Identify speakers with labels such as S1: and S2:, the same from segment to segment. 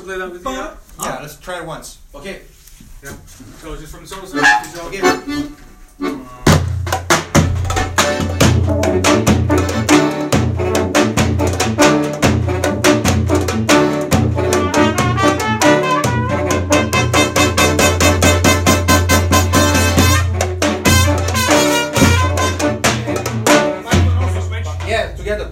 S1: play that with you?
S2: Yeah, let's try it once.
S1: Okay. Yeah. So just from the solo side.
S2: Okay. Yeah, together.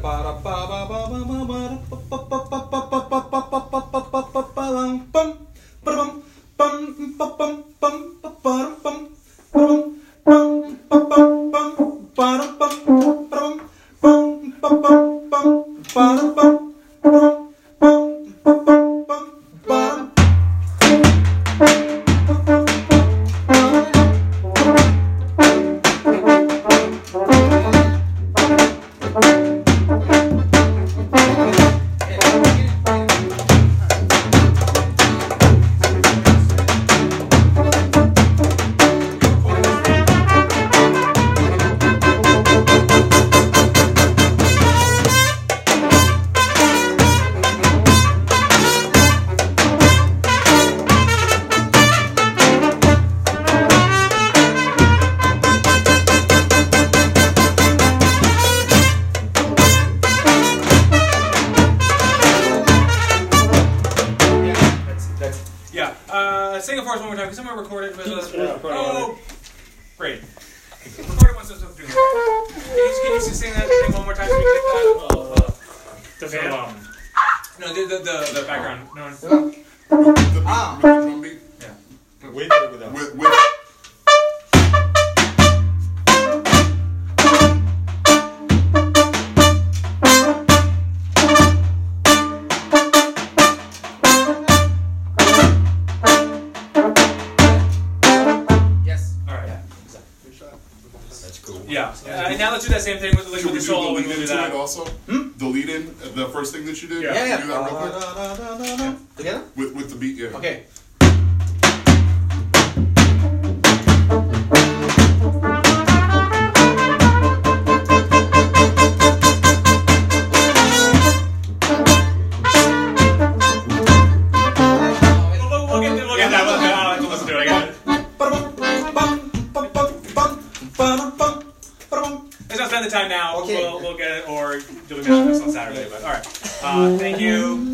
S1: Sing it for us one more time. Can someone record it? Oh, great. Record it once. Can you sing that thing one more time so we can get that? No, the background. No one.
S3: With the drum beat?
S1: Yeah.
S4: With or without?
S3: With
S1: Yeah. And now let's do that same thing with the solo and we'll do that.
S3: Also, the lead in, the first thing that you did.
S2: Yeah.
S3: Do that real quick.
S2: Together?
S3: With the beat, yeah.
S2: Okay.
S1: We'll get that. I'll have to listen to it again. Let's not spend the time now.
S2: Okay.
S1: We'll get it, or you'll be on Saturday. But all right. Thank you.